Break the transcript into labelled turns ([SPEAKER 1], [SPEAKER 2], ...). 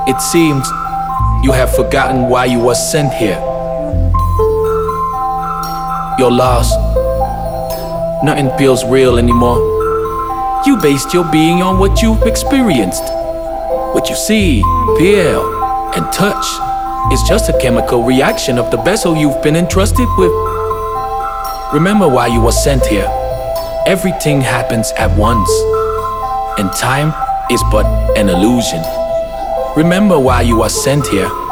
[SPEAKER 1] It seems you have forgotten why you were sent here. You're lost. Nothing feels real anymore. You based your being on what you've experienced. What you see, feel, and touch is just a chemical reaction of the vessel you've been entrusted with. Remember why you were sent here. Everything happens at once, and time is but an illusion. Remember why you are sent here.